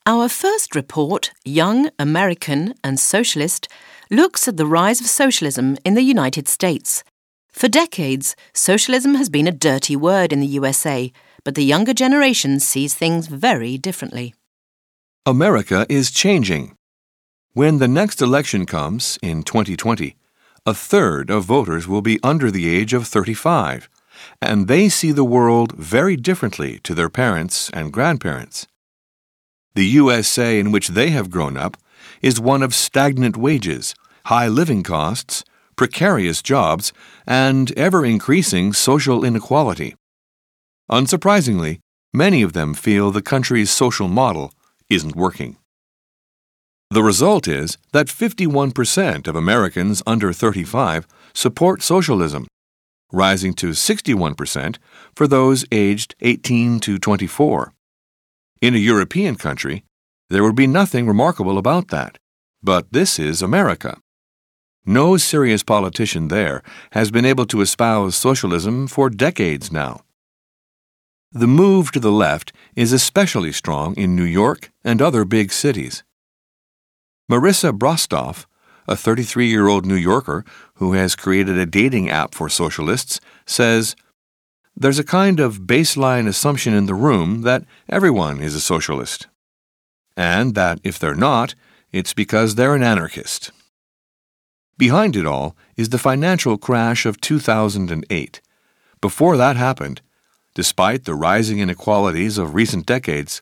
Our first report, Young, American and Socialist, looks at the rise of socialism in the United States. For decades, socialism has been a dirty word in the USA, but the younger generation sees things very differently. America is changing. When the next election comes, in 2020, a third of voters will be under the age of 35, and they see the world very differently to their parents and grandparents. The USA in which they have grown up is one of stagnant wages, high living costs, precarious jobs, and ever-increasing social inequality. Unsurprisingly, many of them feel the country's social model isn't working. The result is that 51% of Americans under 35 support socialism, rising to 61% for those aged 18 to 24. In a European country, there would be nothing remarkable about that, but this is America. No serious politician there has been able to espouse socialism for decades now. The move to the left is especially strong in New York and other big cities. Marissa Brostoff, a 33-year-old New Yorker who has created a dating app for socialists, says, "There's a kind of baseline assumption in the room that everyone is a socialist, and that if they're not, it's because they're an anarchist." Behind it all is the financial crash of 2008. Before that happened, despite the rising inequalities of recent decades,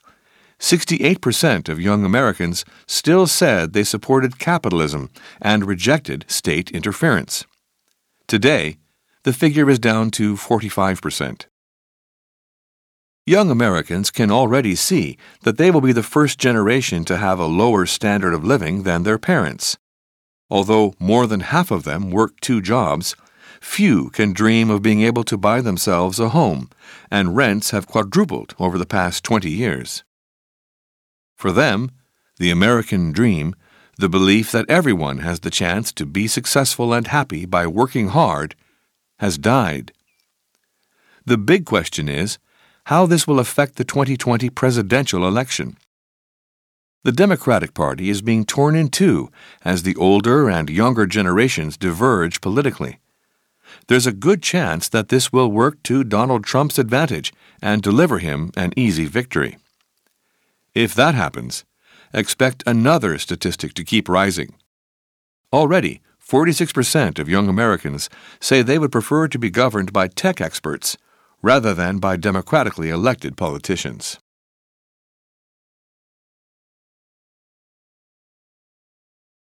68% of young Americans still said they supported capitalism and rejected state interference. Today, the figure is down to 45%. Young Americans can already see that they will be the first generation to have a lower standard of living than their parents. Although more than half of them work 2 jobs, few can dream of being able to buy themselves a home, and rents have quadrupled over the past 20 years. For them, the American dream, the belief that everyone has the chance to be successful and happy by working hard, has died. The big question is how this will affect the 2020 presidential election. The Democratic Party is being torn in two as the older and younger generations diverge politically. There's a good chance that this will work to Donald Trump's advantage and deliver him an easy victory. If that happens, expect another statistic to keep rising. Already, 46% of young Americans say they would prefer to be governed by tech experts rather than by democratically elected politicians.